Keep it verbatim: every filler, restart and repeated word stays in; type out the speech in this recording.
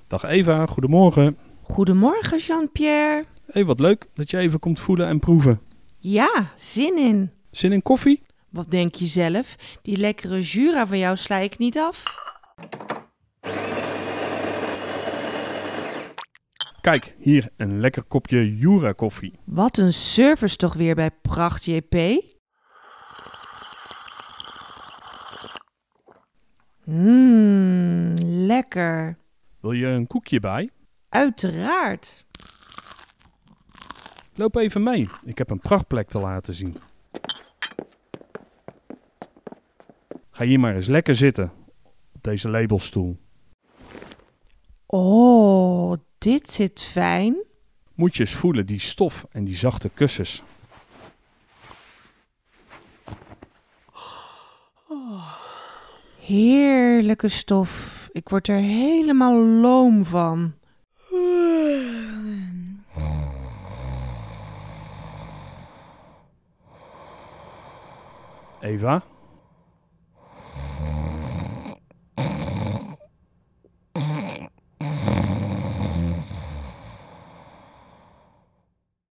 Dag Eva, goedemorgen. Goedemorgen Jean-Pierre. Hé, wat leuk dat je even komt voelen en proeven. Ja, zin in. Zin in koffie? Wat denk je zelf? Die lekkere Jura van jou sla ik niet af. Kijk, hier een lekker kopje Jura koffie. Wat een service toch weer bij Pracht J P. Mmm, lekker. Wil je een koekje bij? Uiteraard. Loop even mee, ik heb een prachtplek te laten zien. Ga hier maar eens lekker zitten, op deze labelstoel. Oh, dit zit fijn. Moet je eens voelen, die stof en die zachte kussens. Heerlijke stof. Ik word er helemaal loom van. Eva,